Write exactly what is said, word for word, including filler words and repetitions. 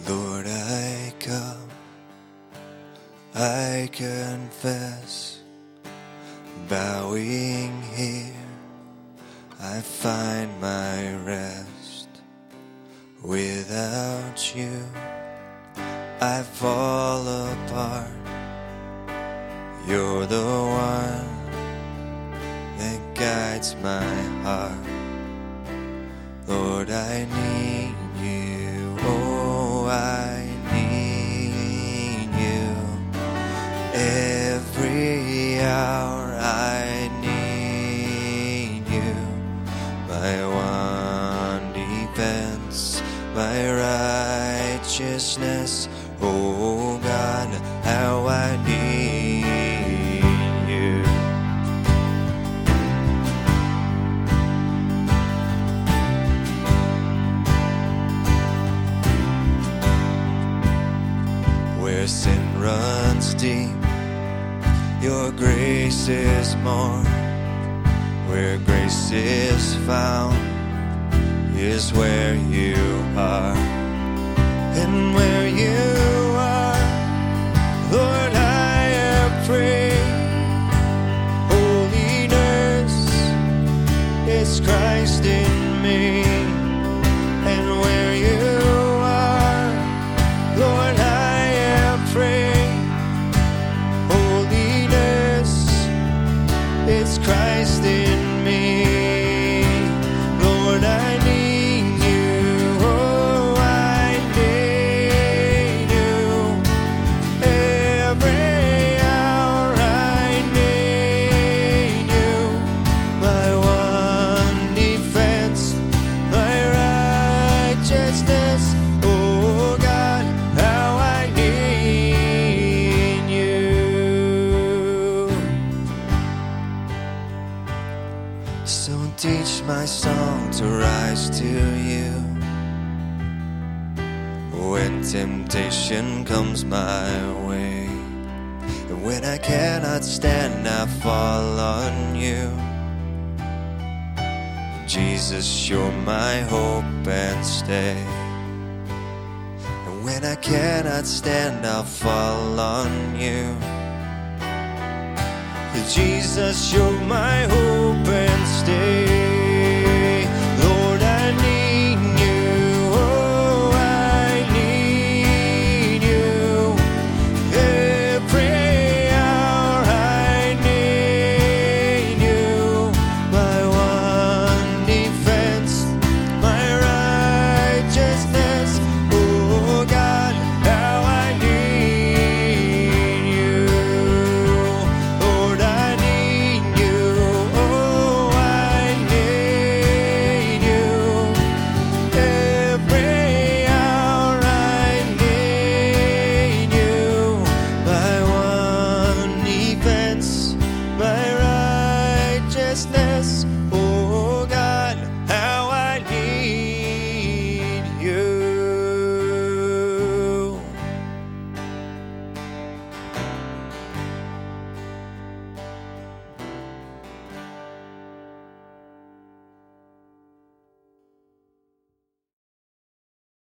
Lord, I come, I confess, bowing here, I find my rest. Without you, I fall apart. You're the one that guides my heart. Lord, I need you, oh, I need you. Every hour I need you. My one defense, my righteousness, oh God, how I need you. Where sin runs deep, your grace is more. Where grace is found is where you are. And where you are, Lord, I am free. Holiness is Christ in me. And where you are, Lord, I am free. Holiness is Christ in me. Lord, I need you. Oh, I need you. Every hour I need you. My one defense, my righteousness. Oh God, how I need you. So teach my song to rise to you. When temptation comes my way, and when I cannot stand, I fall on you. Jesus, you're my hope and stay. And when I cannot stand, I'll fall on you. Jesus, you're my hope and stay.